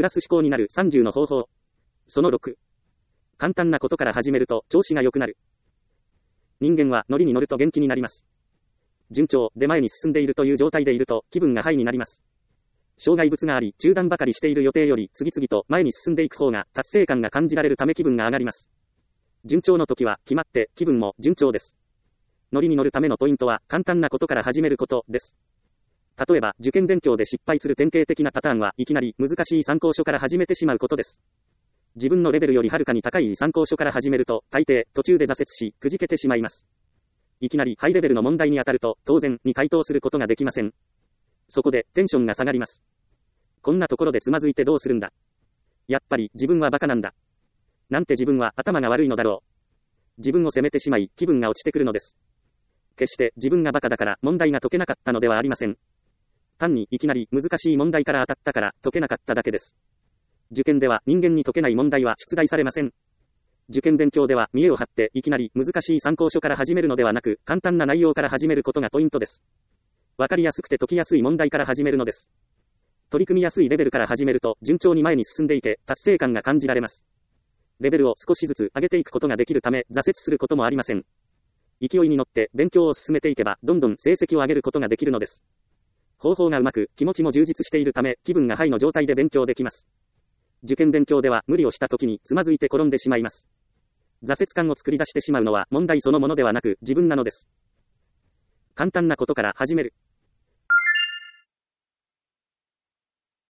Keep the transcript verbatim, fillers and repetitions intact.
プラス思考になるさんじゅうの方法。そのろく。簡単なことから始めると調子が良くなる。人間はノリに乗ると元気になります。順調で前に進んでいるという状態でいると気分がハイになります。障害物があり中断ばかりしている予定より次々と前に進んでいく方が達成感が感じられるため気分が上がります。順調の時は決まって気分も順調です。ノリに乗るためのポイントは簡単なことから始めることです。例えば受験勉強で失敗する典型的なパターンはいきなり難しい参考書から始めてしまうことです。自分のレベルよりはるかに高い参考書から始めると大抵途中で挫折しくじけてしまいます。いきなりハイレベルの問題に当たると当然に回答することができません。そこでテンションが下がります。こんなところでつまずいてどうするんだ。やっぱり自分はバカなんだ。なんて自分は頭が悪いのだろう。自分を責めてしまい気分が落ちてくるのです。決して自分がバカだから問題が解けなかったのではありません。単にいきなり難しい問題から当たったから解けなかっただけです。受験では人間に解けない問題は出題されません。受験勉強では見栄を張っていきなり難しい参考書から始めるのではなく簡単な内容から始めることがポイントです。わかりやすくて解きやすい問題から始めるのです。取り組みやすいレベルから始めると順調に前に進んでいけ達成感が感じられます。レベルを少しずつ上げていくことができるため挫折することもありません。勢いに乗って勉強を進めていけばどんどん成績を上げることができるのです。方法がうまく気持ちも充実しているため気分がハイの状態で勉強できます。受験勉強では無理をした時につまずいて転んでしまいます。挫折感を作り出してしまうのは問題そのものではなく自分なのです。簡単なことから始める。